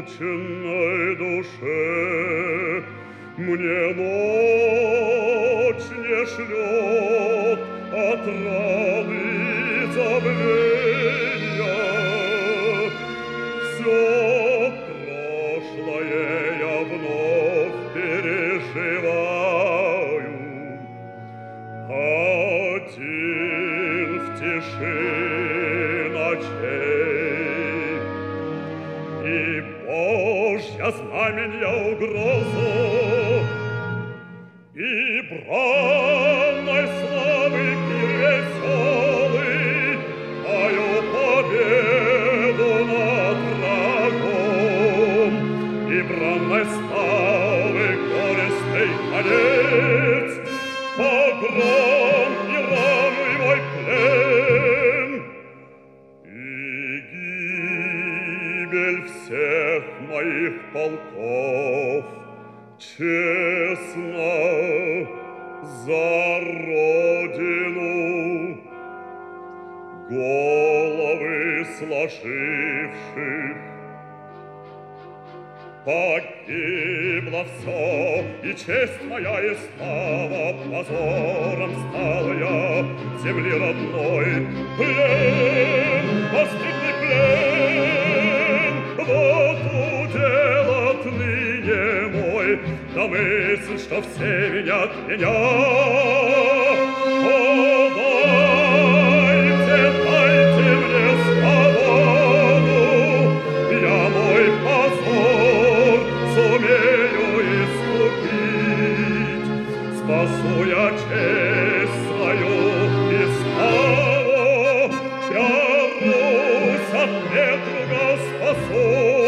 измученной душе мне ночь не шлет отрады забвения. Все прошлое я вновь переживаю, один в тиши ночей. И Божья знаменья угрозу, и бранной славы пир веселый, мою победу над врагом, и бранной славы горестный конец, погром и рану и мой плен, и гибель всех моих полков честно за Родину, головы сложивших. Погибло все, и честь моя, и слава, позором стал я земли родной. Плен, постыдный плен, вот удел отныне мой, да мысль, что все винят меня. О, дайте мне свободу, я мой позор сумею искупить, спасу я честь свою и славу, я Русь от недруга спасу.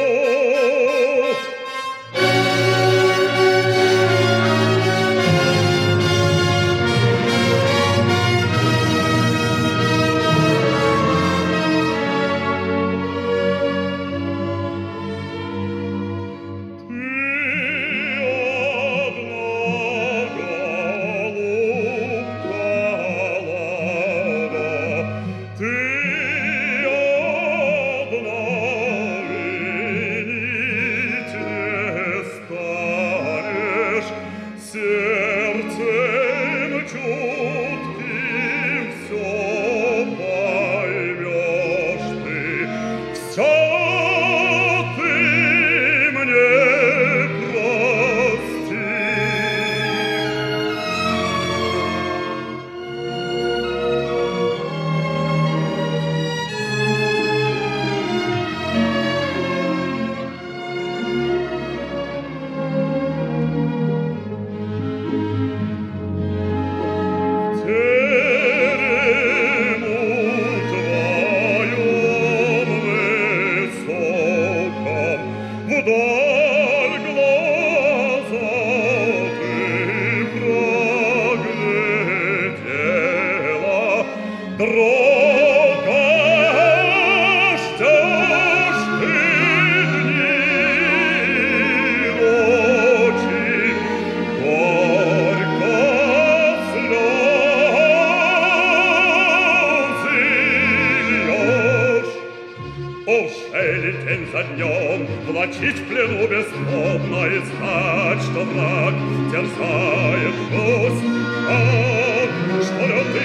Влачить в плену бесплодно и знать, что враг терзает Русь, так, что лютый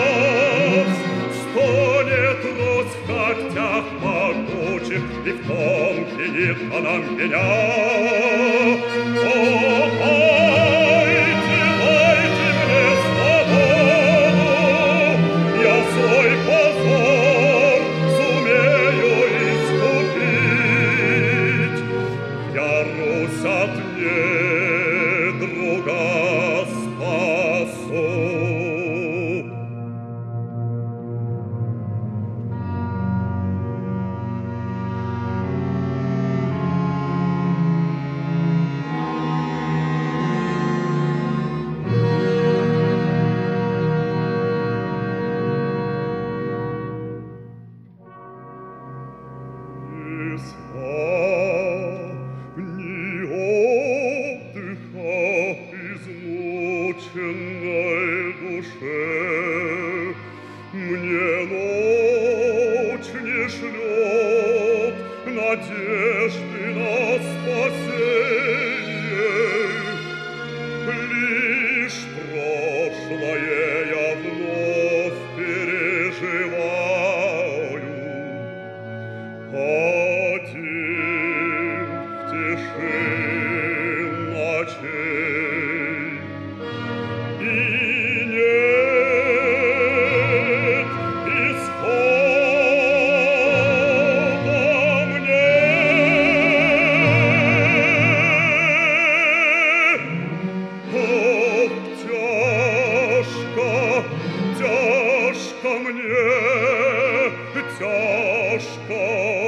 пас стонет Русь в когтях могучих, и в том винит она меня. О, дайте мне свободу, я свой позор сумею искупить. Я Русь от недруга спасу. надежды на спасение. Лишь прошлое я вновь переживаю. Один в тиши ночей. И нет исхода мне. Ох, тяжко, тяжко мне, тяжко